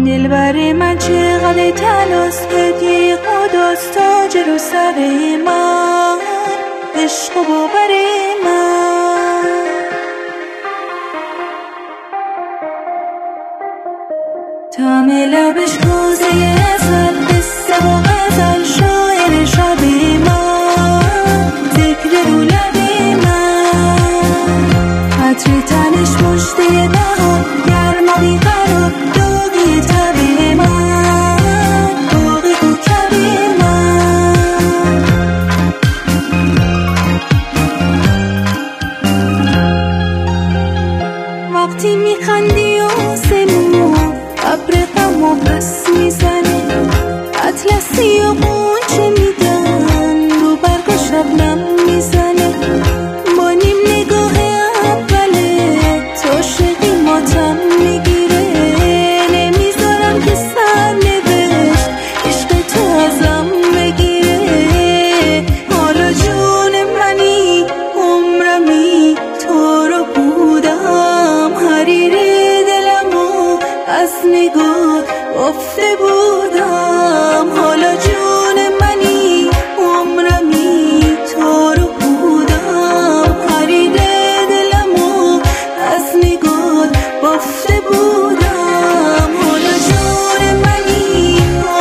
دلبر من چقدر تلاس هدیه قداس تاج رو سر من، عشق و باور من. طعم لبش کوزه ازل، قصه و غزل شاعر شب من، ذکر رو لب من. عطر تنش مشته بهار، گرم و بیقرار داغی تب من، داغی کوکب من. وقتی میخندی آسمون ابر غم و بس میزنه، اطلسی و غنچه میدن رو برگ و شبنم میزنه. با نیم نگاه اوله عاشقی ماتم میگیره، نمیذارم که سر نوشت عشق تو ازم بگیره. حالا جون منی عمرمی تو رو بودم، حریر دلمو از نگاه گفته بودم. حالا جون منی عمرمی تو رو بودم، حریر دلمو از نگاه گفته بودم. حالا جون منی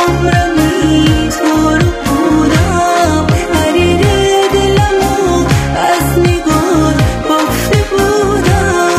عمرمی تو رو بودم، حریر دلمو از نگاه گفته بودم.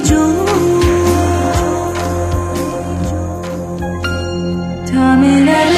طعم